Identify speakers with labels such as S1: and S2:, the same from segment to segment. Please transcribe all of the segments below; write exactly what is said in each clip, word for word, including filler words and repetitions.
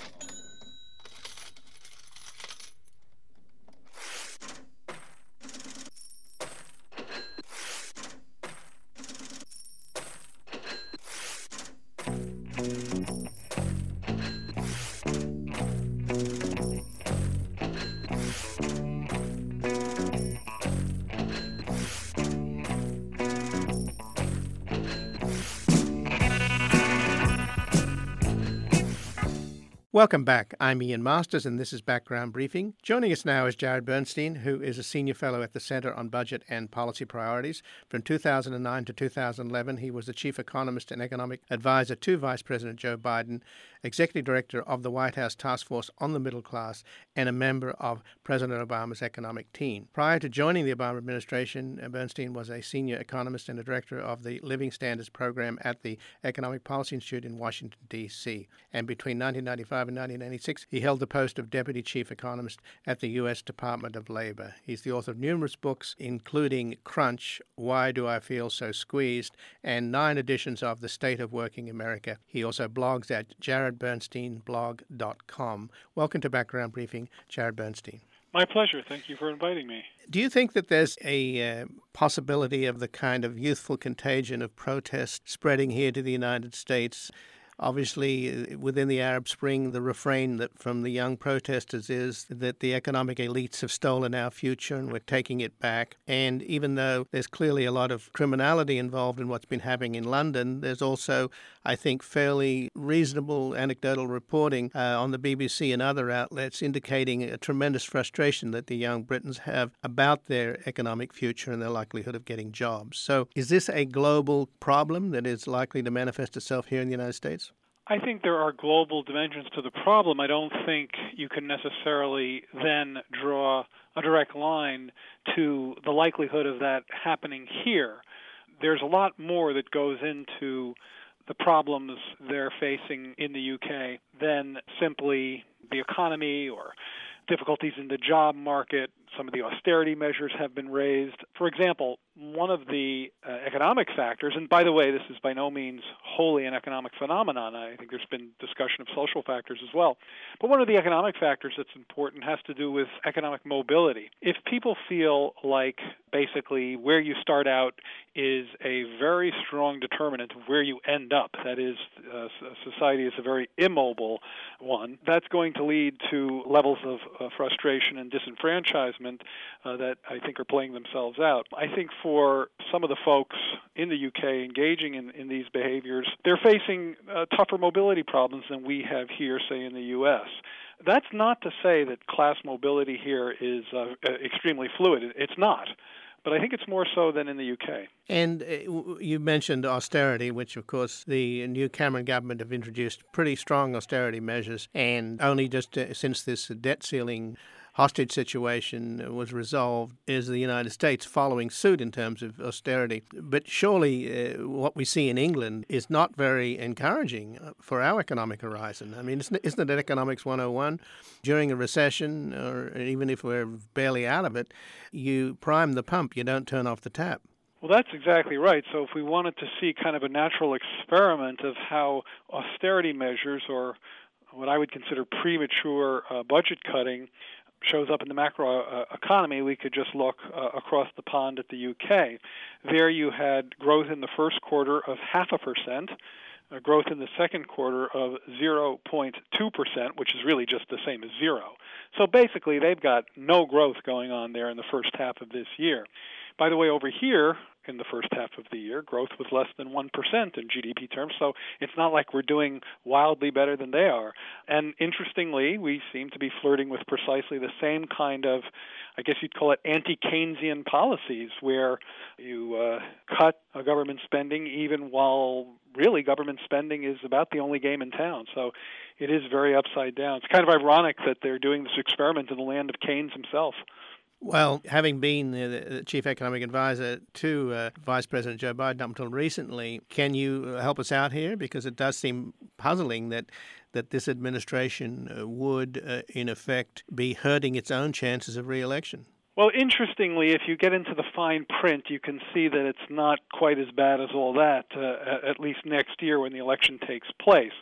S1: Welcome back. I'm Ian Masters, and this is Background Briefing. Joining us now is Jared Bernstein, who is a senior fellow at the Center on Budget and Policy Priorities. From two thousand nine to two thousand eleven, he was the chief economist and economic advisor to Vice President Joe Biden, executive director of the White House Task Force on the Middle Class, and a member of President Obama's economic team. Prior to joining the Obama administration, Bernstein was a senior economist and a director of the Living Standards Program at the Economic Policy Institute in Washington, D C. And between nineteen ninety-five and nineteen ninety-six, he held the post of deputy chief economist at the U S Department of Labor. He's the author of numerous books, including Crunch, Why Do I Feel So Squeezed, and nine editions of The State of Working America. He also blogs at jared bernstein blog dot com. Welcome to Background Briefing, Jared Bernstein.
S2: My pleasure. Thank you for inviting me.
S1: Do you think that there's a uh, possibility of the kind of youthful contagion of protest spreading here to the United States? Obviously, within the Arab Spring, the refrain that from the young protesters is that the economic elites have stolen our future and we're taking it back. And even though there's clearly a lot of criminality involved in what's been happening in London, there's also, I think, fairly reasonable anecdotal reporting uh, on the B B C and other outlets indicating a tremendous frustration that the young Britons have about their economic future and their likelihood of getting jobs. So is this a global problem that is likely to manifest itself here in the United States?
S2: I think there are global dimensions to the problem. I don't think you can necessarily then draw a direct line to the likelihood of that happening here. There's a lot more that goes into the problems they're facing in the U K than simply the economy or difficulties in the job market. Some of the austerity measures have been raised. For example, one of the uh, economic factors, and by the way, this is by no means wholly an economic phenomenon. I think there's been discussion of social factors as well. But one of the economic factors that's important has to do with economic mobility. If people feel like basically where you start out is a very strong determinant of where you end up, that is, uh, society is a very immobile one, that's going to lead to levels of uh, frustration and disenfranchisement uh, that I think are playing themselves out. I think for some of the folks in the U K engaging in, in these behaviors, they're facing uh, tougher mobility problems than we have here, say, in the U S. That's not to say that class mobility here is uh, extremely fluid. It's not. But I think it's more so than in the U K.
S1: And uh, you mentioned austerity, which, of course, the new Cameron government have introduced pretty strong austerity measures. And only just uh, since this debt ceiling hostage situation was resolved is the United States following suit in terms of austerity. But surely uh, what we see in England is not very encouraging for our economic horizon. I mean, isn't, isn't it Economics one oh one? During a recession, or even if we're barely out of it, you prime the pump, you don't turn off the tap.
S2: Well, that's exactly right. So if we wanted to see kind of a natural experiment of how austerity measures, or what I would consider premature uh, budget cutting, shows up in the macro uh, economy, we could just look uh, across the pond at the U K. There you had growth in the first quarter of half a percent, uh, growth in the second quarter of zero point two percent, which is really just the same as zero. So basically, they've got no growth going on there in the first half of this year. By the way, over here, in the first half of the year, growth was less than one percent in G D P terms, so it's not like we're doing wildly better than they are. And interestingly, we seem to be flirting with precisely the same kind of, I guess you'd call it anti-Keynesian policies, where you uh, cut uh, government spending even while really government spending is about the only game in town. So it is very upside down. It's kind of ironic that they're doing this experiment in the land of Keynes himself.
S1: Well, having been the chief economic advisor to uh, Vice President Joe Biden up until recently, can you help us out here? Because it does seem puzzling that, that this administration uh, would, uh, in effect, be hurting its own chances of re-election.
S2: Well, interestingly, if you get into the fine print, you can see that it's not quite as bad as all that, uh, at least next year when the election takes place.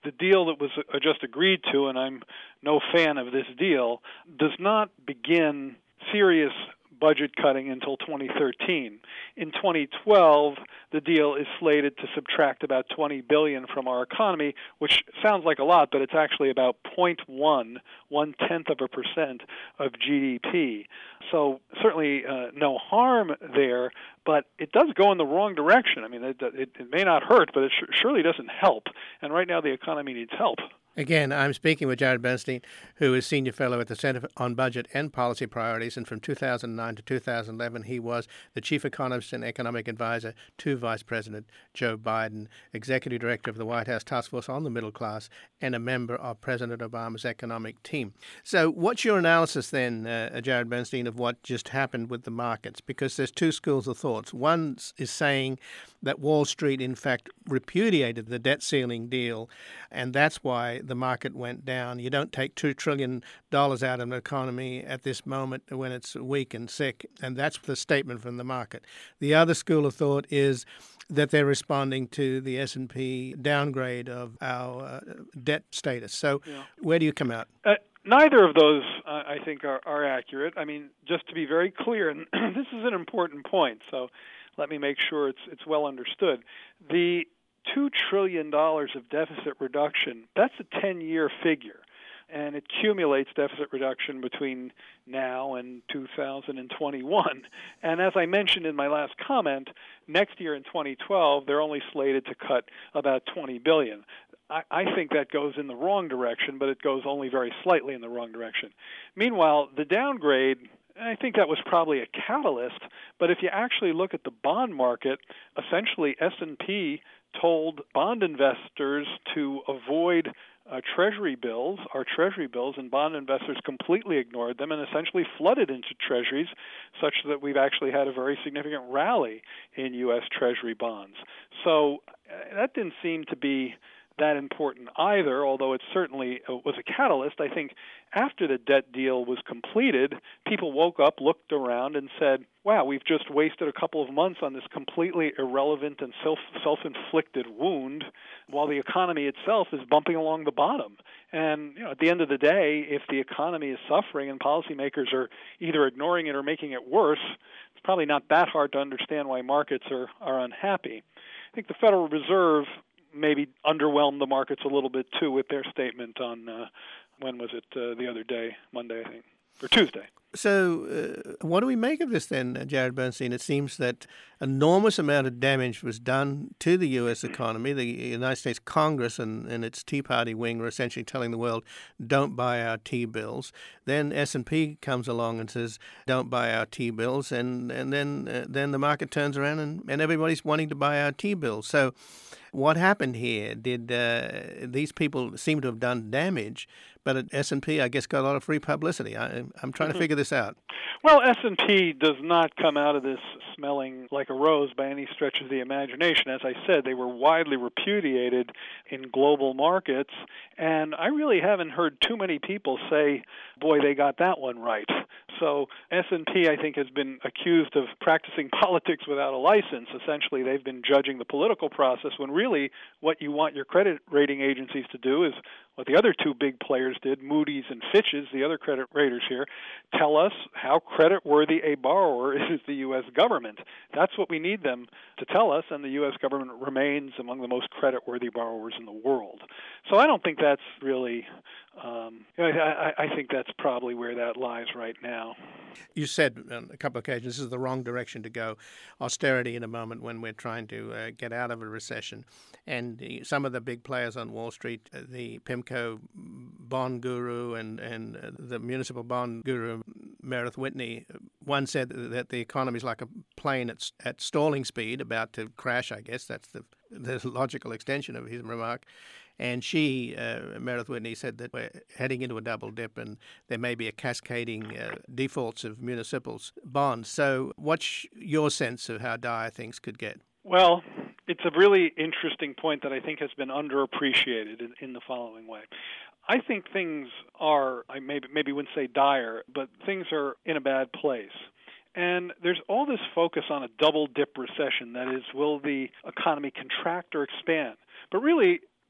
S2: the deal that was uh, just agreed to, and I'm no fan of this deal, does not begin serious budget cutting until twenty thirteen. In twenty twelve, the deal is slated to subtract about twenty billion dollars from our economy, which sounds like a lot, but it's actually about zero point one, one-tenth of a percent of G D P. So certainly uh, no harm there, but it does go in the wrong direction. I mean, it, it, it may not hurt, but it sh- surely doesn't help. And right now the economy needs help.
S1: Again, I'm speaking with Jared Bernstein, who is Senior Fellow at the Center on Budget and Policy Priorities, and from two thousand nine to two thousand eleven, he was the Chief Economist and Economic Advisor to Vice President Joe Biden, Executive Director of the White House Task Force on the Middle Class, and a member of President Obama's economic team. So what's your analysis then, uh, Jared Bernstein, of what just happened with the markets? Because there's two schools of thoughts. One is saying that Wall Street, in fact, repudiated the debt ceiling deal, and that's why the market went down. You don't take two trillion dollars out of an economy at this moment when it's weak and sick, and that's the statement from the market. The other school of thought is that they're responding to the S and P downgrade of our uh, debt status. So yeah. Where do you come out?
S2: Uh, neither of those, uh, I think, are, are accurate. I mean, just to be very clear, and this is an important point, so let me make sure it's it's well understood. The two trillion dollars of deficit reduction, that's a ten-year figure, and it accumulates deficit reduction between now and two thousand twenty-one. And as I mentioned in my last comment, next year in twenty twelve, they're only slated to cut about twenty billion dollars. I, I think that goes in the wrong direction, but it goes only very slightly in the wrong direction. Meanwhile, the downgrade, I think that was probably a catalyst, but if you actually look at the bond market, essentially S and P told bond investors to avoid uh, treasury bills, our treasury bills, and bond investors completely ignored them and essentially flooded into treasuries, such that we've actually had a very significant rally in U S treasury bonds. So uh, that didn't seem to be that important either, although it certainly was a catalyst. I think after the debt deal was completed, people woke up, looked around, and said, wow, we've just wasted a couple of months on this completely irrelevant and self, self-inflicted wound while the economy itself is bumping along the bottom. And you know, at the end of the day, if the economy is suffering and policymakers are either ignoring it or making it worse, it's probably not that hard to understand why markets are, are unhappy. I think the Federal Reserve maybe underwhelmed the markets a little bit, too, with their statement on, uh, when was it, uh, the other day, Monday, I think, or Tuesday.
S1: So uh, what do we make of this then, Jared Bernstein? It seems that enormous amount of damage was done to the U S economy. The United States Congress and, and its Tea Party wing were essentially telling the world, don't buy our T-bills. Then S and P comes along and says, don't buy our T-bills. And, and then uh, then the market turns around and, and everybody's wanting to buy our T-bills. So what happened here? Did uh, these people seem to have done damage, but at S and P, I guess, got a lot of free publicity. I, I'm trying to figure this out.
S2: Well, S and P does not come out of this smelling like a rose by any stretch of the imagination. As I said, they were widely repudiated in global markets, and I really haven't heard too many people say, boy, they got that one right. So S and P, I think, has been accused of practicing politics without a license. Essentially, they've been judging the political process when really what you want your credit rating agencies to do is what the other two big players did, Moody's and Fitch's, the other credit raters here, tell us how creditworthy a borrower is the U S government. That's what we need them to tell us, and the U S government remains among the most creditworthy borrowers in the world. So I don't think that's really, um, you know, I, I think that's probably where that lies right now.
S1: You said on a couple of occasions this is the wrong direction to go. Austerity in a moment when we're trying to uh, get out of a recession. And the, some of the big players on Wall Street, uh, the PIMCO bond guru and, and uh, the municipal bond guru, Meredith Whitney, one said that the economy is like a plane at, at stalling speed, about to crash, I guess. That's the, the logical extension of his remark. And she, uh, Meredith Whitney, said that we're heading into a double dip and there may be a cascading uh, defaults of municipal bonds. So what's your sense of how dire things could get?
S2: Well, it's a really interesting point that I think has been underappreciated in, in the following way. I think things are, I maybe, maybe wouldn't say dire, but things are in a bad place. And there's all this focus on a double dip recession. That is, will the economy contract or expand? But really,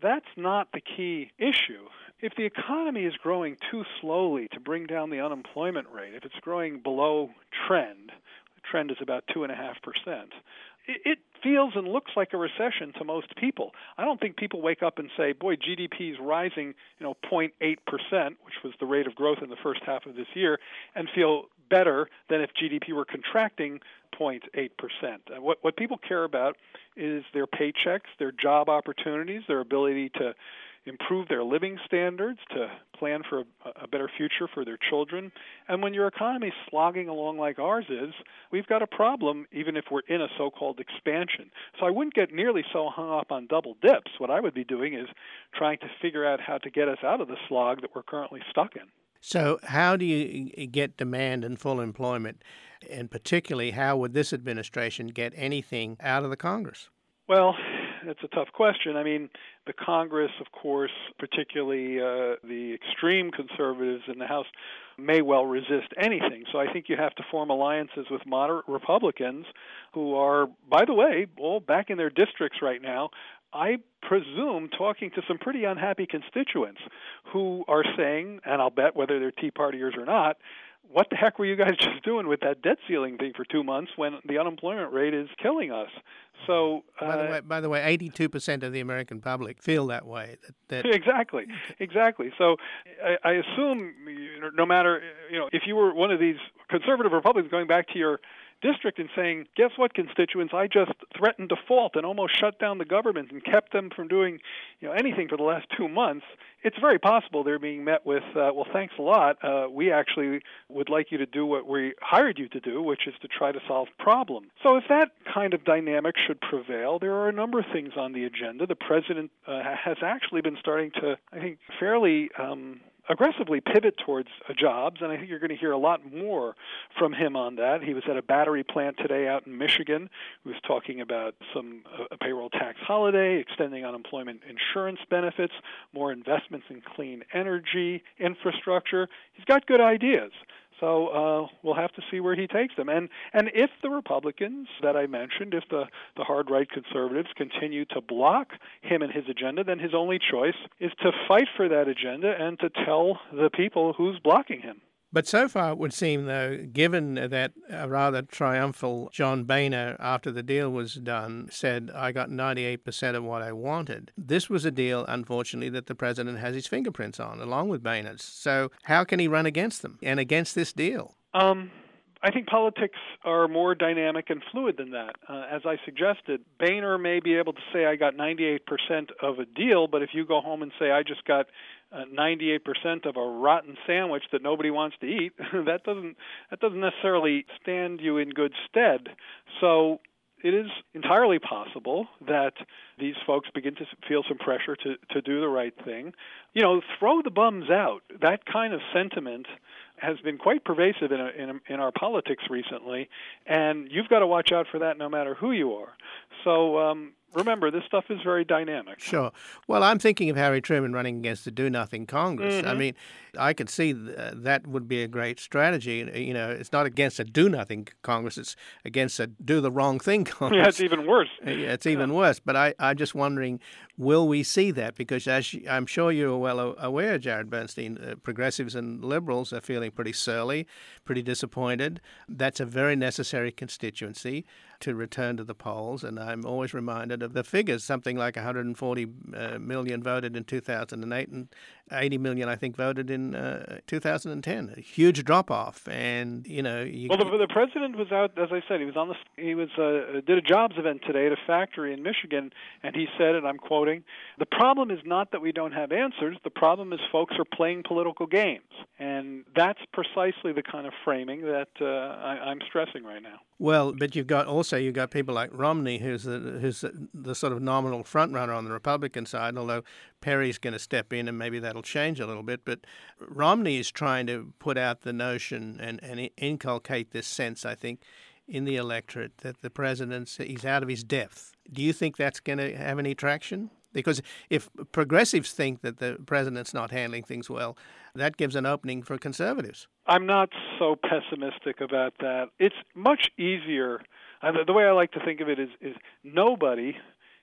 S2: that's not the key issue. If the economy is growing too slowly to bring down the unemployment rate, if it's growing below trend, the trend is about two point five percent, it feels and looks like a recession to most people. I don't think people wake up and say, boy, G D P is rising, you know, zero point eight percent, which was the rate of growth in the first half of this year, and feel better than if G D P were contracting zero point eight percent. What, what people care about is their paychecks, their job opportunities, their ability to improve their living standards, to plan for a, a better future for their children. And when your economy is slogging along like ours is, we've got a problem even if we're in a so-called expansion. So I wouldn't get nearly so hung up on double dips. What I would be doing is trying to figure out how to get us out of the slog that we're currently stuck in.
S1: So how do you get demand and full employment? And particularly, how would this administration get anything out of the Congress?
S2: Well, that's a tough question. I mean, the Congress, of course, particularly uh, the extreme conservatives in the House, may well resist anything. So I think you have to form alliances with moderate Republicans who are, by the way, all back in their districts right now, I presume talking to some pretty unhappy constituents who are saying, and I'll bet whether they're Tea Partiers or not, what the heck were you guys just doing with that debt ceiling thing for two months when the unemployment rate is killing us? So, uh,
S1: by the way, by the way, eighty-two percent of the American public feel that way. That, that...
S2: Exactly, exactly. So, I, I assume no matter, you know, if you were one of these conservative Republicans going back to your district and saying, guess what, constituents, I just threatened default and almost shut down the government and kept them from doing, you know, anything for the last two months, it's very possible they're being met with, uh, well, thanks a lot. Uh, we actually would like you to do what we hired you to do, which is to try to solve the problem. So if that kind of dynamic should prevail, there are a number of things on the agenda. The president uh, has actually been starting to, I think, fairly um, aggressively pivot towards uh, jobs, and I think you're going to hear a lot more from him on that. He was at a battery plant today out in Michigan. He was talking about some uh, a payroll tax holiday, extending unemployment insurance benefits, more investments in clean energy, infrastructure. He's got good ideas. So uh, we'll have to see where he takes them. And and if the Republicans that I mentioned, if the, the hard-right conservatives continue to block him and his agenda, then his only choice is to fight for that agenda and to tell the people who's blocking him.
S1: But so far it would seem, though, given that a rather triumphal John Boehner, after the deal was done, said, I got ninety-eight percent of what I wanted. This was a deal, unfortunately, that the president has his fingerprints on, along with Boehner's. So how can he run against them and against this deal?
S2: Um, I think politics are more dynamic and fluid than that. Uh, as I suggested, Boehner may be able to say, I got ninety-eight percent of a deal, but if you go home and say, I just got Uh, ninety-eight percent of a rotten sandwich that nobody wants to eat, that doesn't that doesn't necessarily stand you in good stead. So it is entirely possible that these folks begin to feel some pressure to, to do the right thing. You know, throw the bums out. That kind of sentiment has been quite pervasive in, a, in, a, in our politics recently, and you've got to watch out for that no matter who you are. So um, remember, this stuff is very dynamic.
S1: Sure. Well, I'm thinking of Harry Truman running against the do-nothing Congress. Mm-hmm. I mean, I could see th- that would be a great strategy. You know, it's not against a do-nothing Congress. It's against a do-the-wrong-thing Congress.
S2: Yeah, it's even worse.
S1: Yeah, it's even yeah. worse. But I, I'm just wondering, will we see that? Because as you, I'm sure you're well aware, Jared Bernstein, uh, progressives and liberals are feeling pretty surly, pretty disappointed. That's a very necessary constituency to return to the polls, and I'm always reminded of the figures. Something like one hundred forty uh, million voted in two thousand eight, and eighty million, I think, voted in uh, two thousand ten. A huge drop-off, and you know. You
S2: well, the, the president was out, as I said, he was on the he was uh, did a jobs event today at a factory in Michigan, and he said, and I'm quoting, "The problem is not that we don't have answers. The problem is folks are playing political games," and that's precisely the kind of framing that uh, I, I'm stressing right now.
S1: Well, but you've got also you've got people like Romney, who's the, who's the, the sort of nominal front runner on the Republican side, although Perry's going to step in and maybe that'll change a little bit. But Romney is trying to put out the notion and, and inculcate this sense, I think, in the electorate that the president's he's out of his depth. Do you think that's going to have any traction? Because if progressives think that the president's not handling things well, that gives an opening for conservatives.
S2: I'm not so pessimistic about that. It's much easier. Uh, the way I like to think of it is, is nobody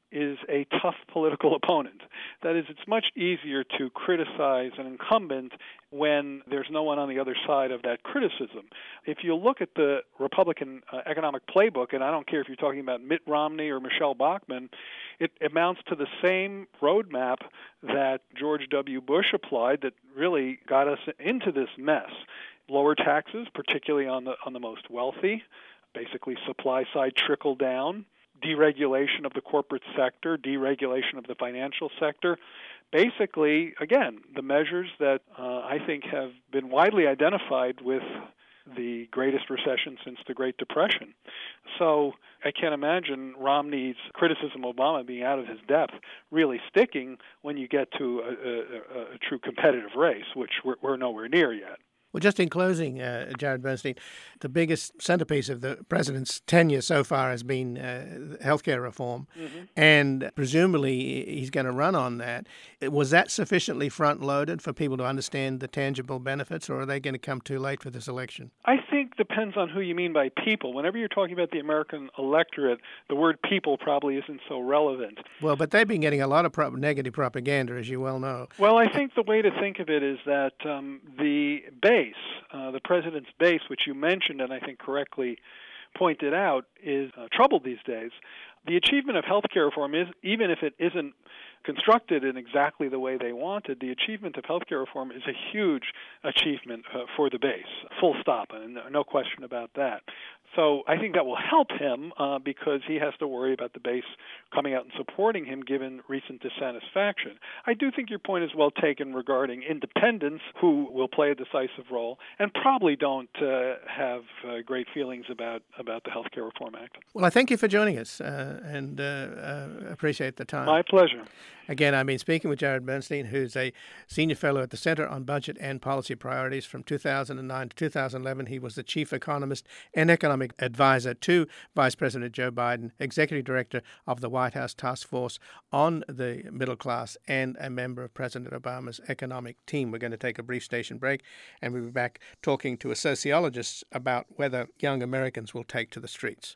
S2: is a tough political opponent. That is, it's much easier to criticize an incumbent when there's no one on the other side of that criticism. If you look at the Republican uh, economic playbook, and I don't care if you're talking about Mitt Romney or Michelle Bachmann, it amounts to the same roadmap that George W. Bush applied that really got us into this mess. Lower taxes, particularly on the on the most wealthy, basically supply side trickle down, deregulation of the corporate sector, deregulation of the financial sector. Basically, again, the measures that uh, I think have been widely identified with the greatest recession since the Great Depression. So I can't imagine Romney's criticism of Obama being out of his depth really sticking when you get to a, a, a true competitive race, which we're, we're nowhere near yet.
S1: Well, just in closing, uh, Jared Bernstein, the biggest centerpiece of the president's tenure so far has been uh, healthcare reform, mm-hmm. and presumably he's going to run on that. Was that sufficiently front-loaded for people to understand the tangible benefits, or are they going to come too late for this election?
S2: I think depends on who you mean by people. Whenever you're talking about the American electorate, the word people probably isn't so relevant.
S1: Well, but they've been getting a lot of pro- negative propaganda, as you well know.
S2: Well, I think the way to think of it is that um, the base, Uh, the president's base, which you mentioned and I think correctly pointed out, is uh, troubled these days. The achievement of health care reform is, even if it isn't constructed in exactly the way they wanted, the achievement of health care reform is a huge achievement uh, for the base, full stop, and no question about that. So I think that will help him uh, because he has to worry about the base coming out and supporting him given recent dissatisfaction. I do think your point is well taken regarding independents who will play a decisive role and probably don't uh, have uh, great feelings about, about the Health Care Reform Act.
S1: Well, I thank you for joining us uh, and uh, uh, appreciate the time.
S2: My pleasure.
S1: Again, I've been speaking with Jared Bernstein, who's a senior fellow at the Center on Budget and Policy Priorities. From two thousand nine to two thousand eleven, he was the chief economist and economic advisor to Vice President Joe Biden, executive director of the White House Task Force on the Middle Class, and a member of President Obama's economic team. We're going to take a brief station break, and we'll be back talking to a sociologist about whether young Americans will take to the streets.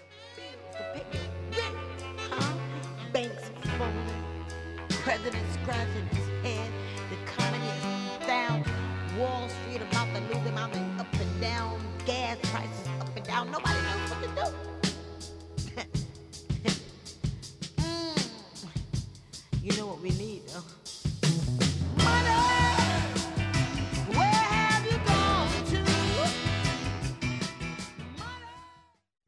S3: President scratching his head, the economy is down, Wall Street about to lose them out and up and down, gas prices up and down, nobody knows what to do. mm. You know what we need?